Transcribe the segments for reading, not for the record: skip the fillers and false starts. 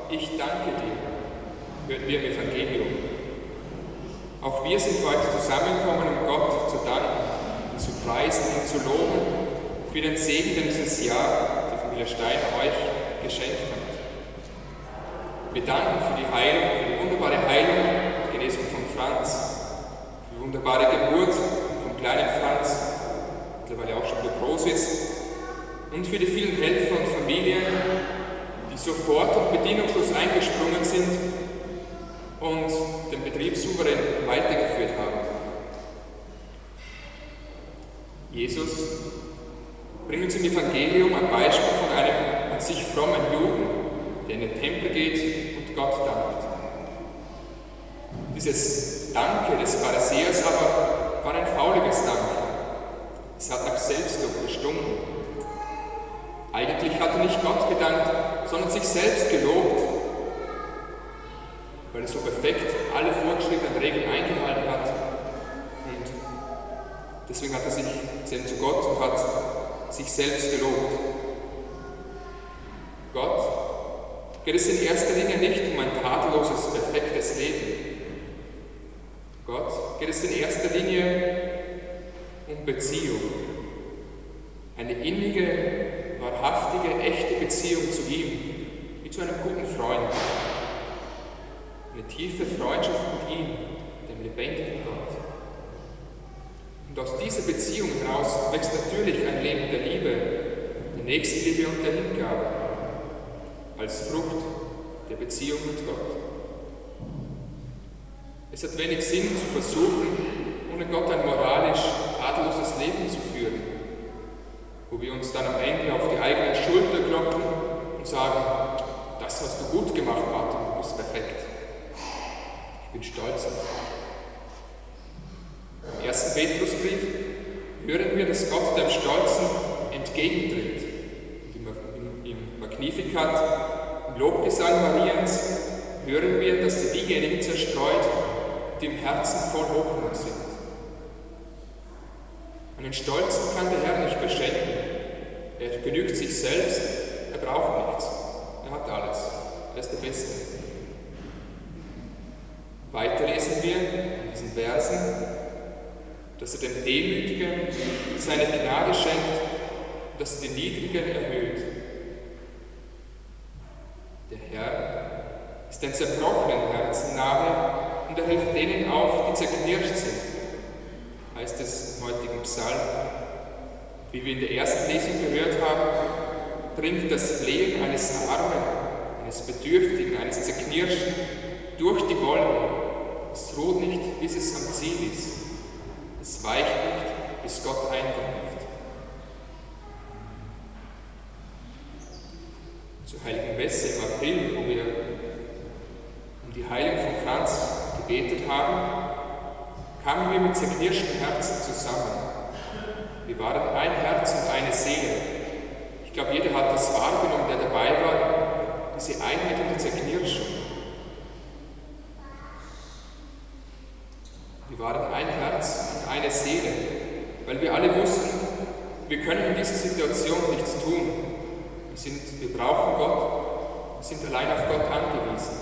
ich danke dir, hören wir im Evangelium. Auch wir sind heute zusammengekommen, um Gott zu danken, zu preisen und zu loben für den Segen, den dieses Jahr die Familie Steiner euch geschenkt hat. Wir danken für die Heilung, für die wunderbare Heilung und Genesung von Franz, für die wunderbare Geburt vom kleinen Franz, mittlerweile auch schon wieder groß ist, und für die vielen Helfer und Familien, die sofort und bedingungslos eingesprungen sind und den Betrieb souverän weitergeführt haben. Jesus bringt uns im Evangelium ein Beispiel von einem an sich frommen Juden, der in den Tempel geht und Gott dankt. Dieses Danke des Pharisäers aber war ein fauliges Danke. Es hat nach Selbstlob gestunken. Eigentlich hat er nicht Gott gedankt, sondern sich selbst gelobt, weil er so perfekt alle vorgeschriebenen Regeln eingehalten hat. Und deswegen hat er sich selbst zu Gott und hat sich selbst gelobt. Gott geht es in erster Linie nicht um ein tadelloses, perfektes Leben. Gott geht es in erster Linie um Beziehung. Eine innige, wahrhaftige, echte Beziehung zu ihm, wie zu einem guten Freund. Eine tiefe Freundschaft mit ihm, dem lebendigen Gott. Und aus dieser Beziehung heraus wächst natürlich ein Leben der Liebe, der Nächstenliebe und der Hingabe, als Frucht der Beziehung mit Gott. Es hat wenig Sinn zu versuchen, ohne Gott ein moralisch tadelloses Leben zu führen, wo wir uns dann am Ende auf die eigene Schulter klopfen und sagen, das hast du gut gemacht, Martin, du bist perfekt. Ich bin stolz auf dich. Im 1. Petrusbrief hören wir, dass Gott dem Stolzen entgegentritt. Und im Magnificat, im Lobgesang Mariens, hören wir, dass er diejenigen zerstreut, die im Herzen voll Hochmut sind. Einen Stolzen kann der Herr nicht beschenken. Er genügt sich selbst, er braucht nichts. Er hat alles. Er ist der Beste. Weiter lesen wir in diesen Versen, dass er dem Demütigen seine Gnade schenkt und dass er die Niedrigen erhöht. Der Herr ist den zerbrochenen Herzen nahe und er hilft denen auf, die zerknirscht sind, heißt es im heutigen Psalm. Wie wir in der ersten Lesung gehört haben, dringt das Flehen eines Armen, eines Bedürftigen, eines Zerknirschten durch die Wolken. Es ruht nicht, bis es am Ziel ist. Es weicht nicht, bis Gott eingreift. Zur Heiligen Messe im April, wo wir um die Heilung von Franz gebetet haben, kamen wir mit zerknirschten Herzen zusammen. Wir waren ein Herz und eine Seele. Ich glaube, jeder hat das wahrgenommen, der dabei war, diese Einheit und die Zerknirschung. Wir waren ein Herz und eine Seele, weil wir alle wussten, wir können in dieser Situation nichts tun. Wir brauchen Gott, wir sind allein auf Gott angewiesen.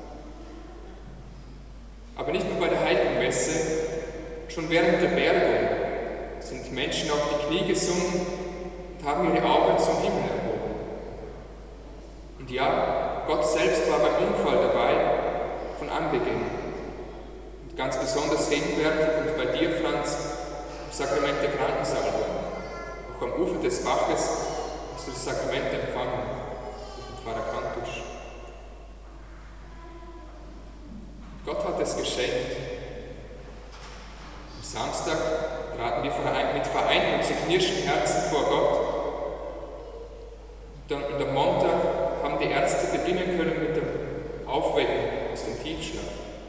Aber nicht nur bei der Heiligen Messe, schon während der Bergung sind Menschen auf die Knie gesunken und haben ihre Augen zum Himmel erhoben. Und ja, Gott selbst war beim Unfall dabei, von Anbeginn. Und ganz besonders gegenwärtig und bei dir, Franz, im Sakrament der Krankensalbung. Auch am Ufer des Baches hast du das Sakrament empfangen, mit dem Pfarrer Kantusch. Gott hat es geschenkt. Am Samstag traten wir mit vereinten und zerknirschten Herzen vor Gott. Und am Montag haben die Ärzte beginnen können mit dem Aufwecken aus dem Tiefschlaf.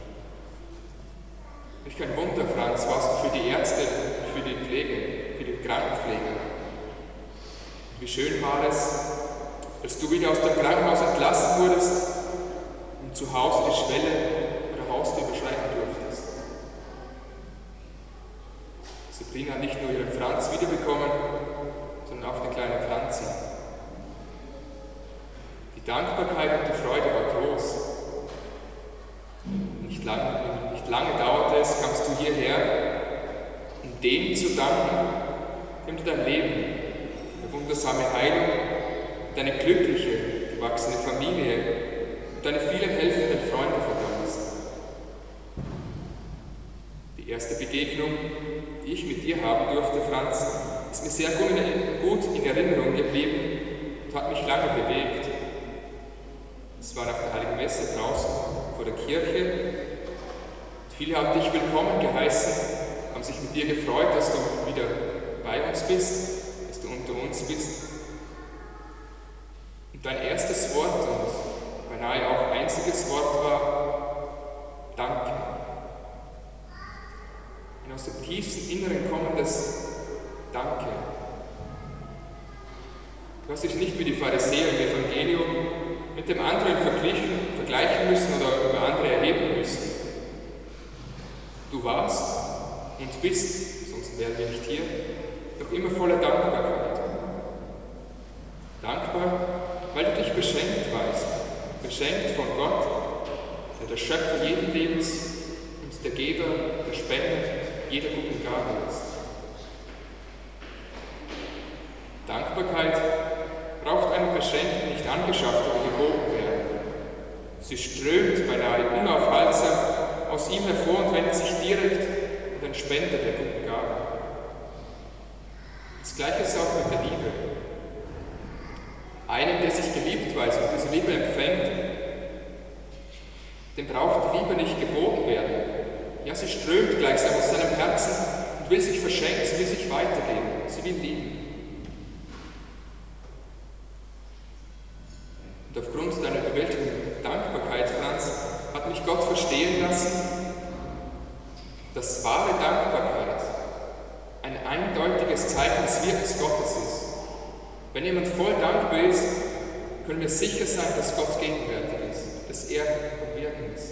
Welch kein Wunder, Franz, warst du für die Ärzte, für die Pflege, für die Krankenpflege. Wie schön war es, als du wieder aus dem Krankenhaus entlassen wurdest und zu Hause die Schwelle oder Haustür überschreiten durftest. Sabrina hat nicht nur ihren Franz wiederbekommen, sondern auch den kleinen Franzi. Die Dankbarkeit Dankbarkeit und die Freude war groß. Nicht lange dauerte es, kamst du hierher, um dem zu danken, dem du dein Leben, eine wundersame Heilung, deine glückliche, gewachsene Familie und deine vielen helfenden Freunde verdankst. Die erste Begegnung, die ich mit dir haben durfte, Franz, ist mir sehr gut in Erinnerung geblieben und hat mich lange bewegt. Es war nach der Heiligen Messe draußen vor der Kirche. Viele haben dich willkommen geheißen, haben sich mit dir gefreut, dass du wieder bei uns bist, dass du unter uns bist. Und dein erstes Wort und beinahe auch einziges Wort war Danke. Ein aus dem tiefsten Inneren kommendes Danke. Du hast dich nicht wie die Pharisäer im Evangelium mit dem anderen vergleichen müssen oder über andere erheben müssen. Du warst und bist, sonst wären wir nicht hier, doch immer voller Dankbarkeit. Dankbar, weil du dich beschenkt weißt, beschenkt von Gott, der Schöpfer jeden Lebens und der Geber, der Spender jeder guten Gabe ist. Dankbarkeit braucht einem Beschenkten nicht angeschafft oder geboten werden. Sie strömt beinahe unaufhaltsam aus ihm hervor und wendet sich direkt an den Spender der guten Gabe. Das Gleiche ist auch mit der Liebe. Einem, der sich geliebt weiß und diese Liebe empfängt, dem braucht die Liebe nicht geboten werden. Ja, sie strömt gleichsam aus seinem Herzen und will sich verschenken, sie will sich weitergeben, sie will lieben. Und aufgrund deiner bewältigenden Dankbarkeit, Franz, hat mich Gott verstehen lassen, dass wahre Dankbarkeit ein eindeutiges Zeichen des Wirkens Gottes ist. Wenn jemand voll dankbar ist, können wir sicher sein, dass Gott gegenwärtig ist, dass er am Wirken ist.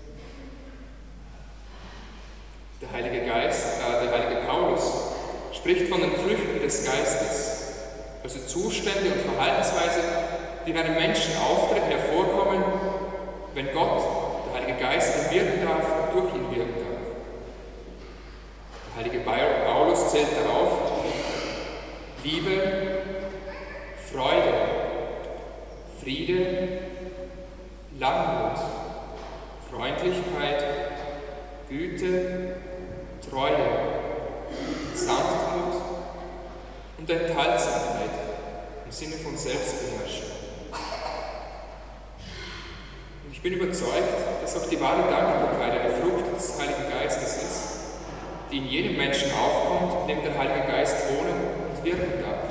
Der Heilige Paulus spricht von den Früchten des Geistes, also Zustände und Verhaltensweisen, die in einem Menschen auftreten, hervorkommen, wenn Gott, der Heilige Geist, wirken darf und durch ihn wirken darf. Der Heilige Paulus zählt darauf Liebe, Freude, Friede, Langmut, Freundlichkeit, Güte, Treue, Sanftmut und Enthaltsamkeit im Sinne von Selbstbeherrschung. Und ich bin überzeugt, dass auch die wahre Dankbarkeit eine Frucht des Heiligen Geistes ist, die in jedem Menschen aufkommt, in dem der Heilige Geist wohnen und wirken darf.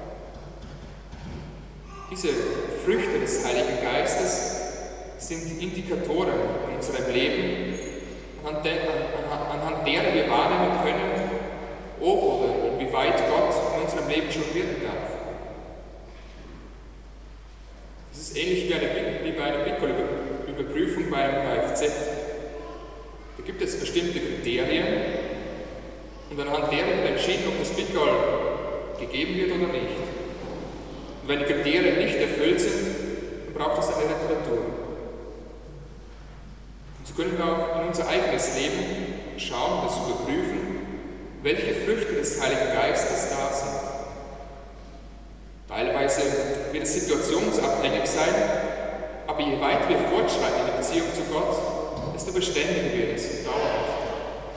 Diese Früchte des Heiligen Geistes sind Indikatoren in unserem Leben, anhand derer wir wahrnehmen können, ob oder inwieweit Gott in unserem Leben schon wirken darf. Das ist ähnlich wie bei einer Überprüfung bei einem Kfz. Da gibt es bestimmte Kriterien und anhand derer wird entschieden, ob das Pickel gegeben wird oder nicht. Und wenn die Kriterien nicht erfüllt sind, dann braucht es eine Reparatur. Und so können wir auch in unser eigenes Leben schauen, das überprüfen, welche Früchte des Heiligen Geistes da sind. Teilweise wird es situationsabhängig sein, aber je weiter wir fortschreiten in der Beziehung zu Gott, desto beständiger wird es und dauerhafter.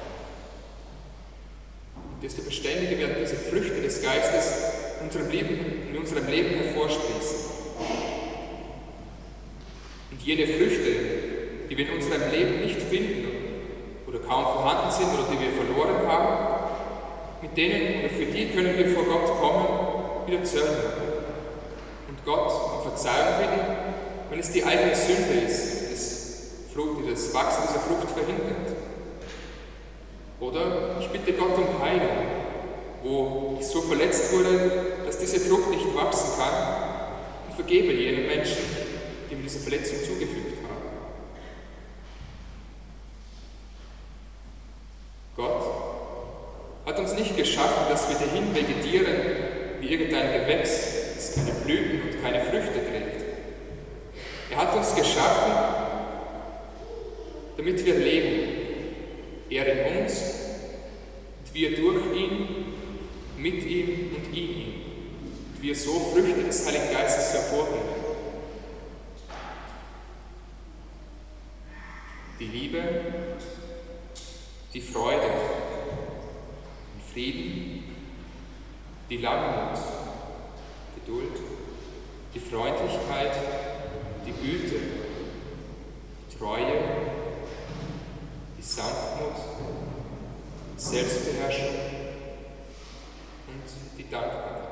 Desto beständiger werden diese Früchte des Geistes in unserem Leben hervorsprießen. Und jene Früchte, die wir in unserem Leben nicht finden oder kaum vorhanden sind oder die wir verloren haben, mit denen oder für die können wir vor Gott kommen, wieder zöllern und Gott um Verzeihung bitten, wenn es die eigene Sünde ist, die das Wachsen dieser Frucht verhindert. Oder ich bitte Gott um Heilung, wo ich so verletzt wurde, dass diese Frucht nicht wachsen kann, und vergebe jenen Menschen, die mir diese Verletzung zugefügt haben. Gott hat uns nicht geschaffen, dass wir dahin vegetieren wie irgendein Gewächs, das keine Blüten und keine Früchte trägt. Er hat uns geschaffen, damit wir leben. Er in uns und wir durch ihn, mit ihm und in ihm. Und wir so Früchte des Heiligen Geistes hervorbringen. Die Liebe, die Freude, den Frieden, die Langmut, Geduld, die Freundlichkeit, die Güte, die Treue, die Sanftmut, die Selbstbeherrschung und die Dankbarkeit.